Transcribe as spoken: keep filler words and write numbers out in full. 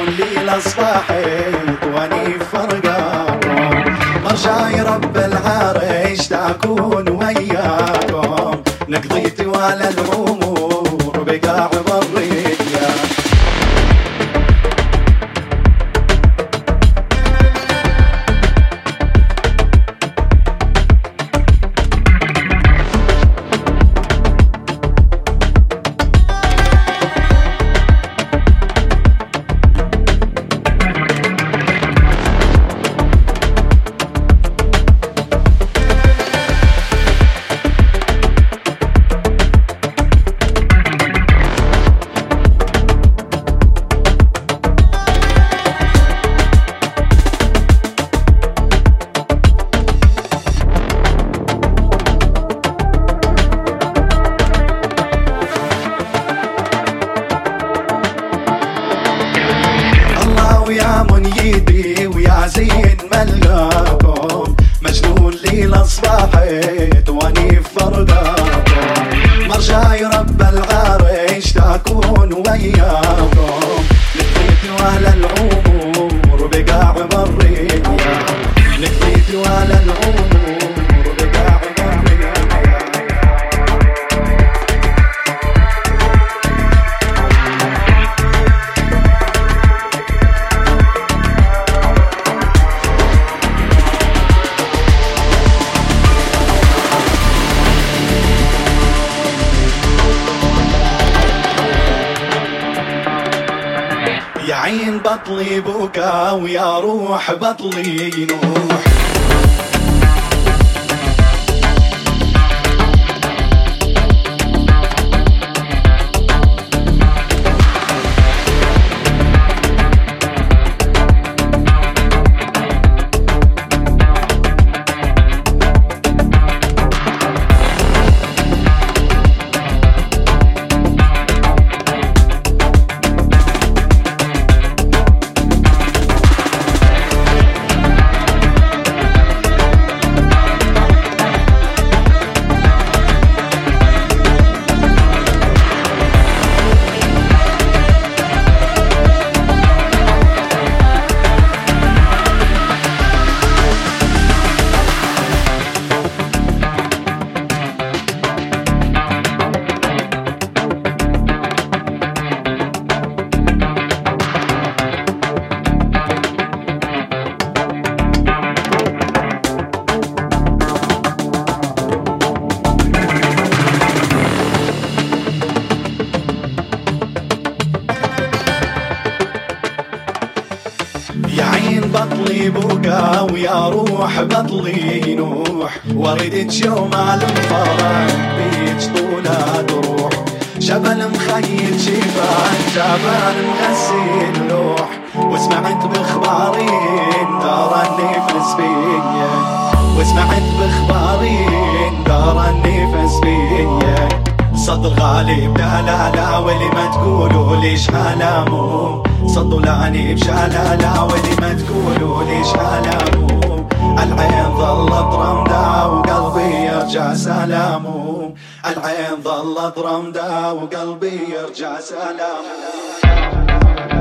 مجنون ليلة صباحت واني فرقاكم، مرجعي رب العرش تكون وياكم، نقضي طوال العمر بقاع برية. ويا منيدي ويا زين ملقاكم، مجنون ليلة صباحت واني فرقاكم، مرجعي رب العرش تكون وياكم، نقضي طوال العمر بقاع برية، نقضي طوال العمر بقاع برية. يا عين بطلي بكا ويا روح بطلي نوح، يا عين بطلي بكا ويا روح بطلي نوح، وردت يوم على الفرح بيج طولها تروح، جبل مخيل شفان جبل مغسل لوح، وسمعت بخبارين دار النفس بيا، وسمعت بخبارين دار النفس بيا، صدر غالب لا لا لا واللي ما تقولوا ليش هلامو، صدوا لاني بجلالا واللي ما تقولوا ليش هلامو، العين ظلت رمدا وقلبي يرجع سلامو، العين ظلت رمدا وقلبي يرجع سلامو.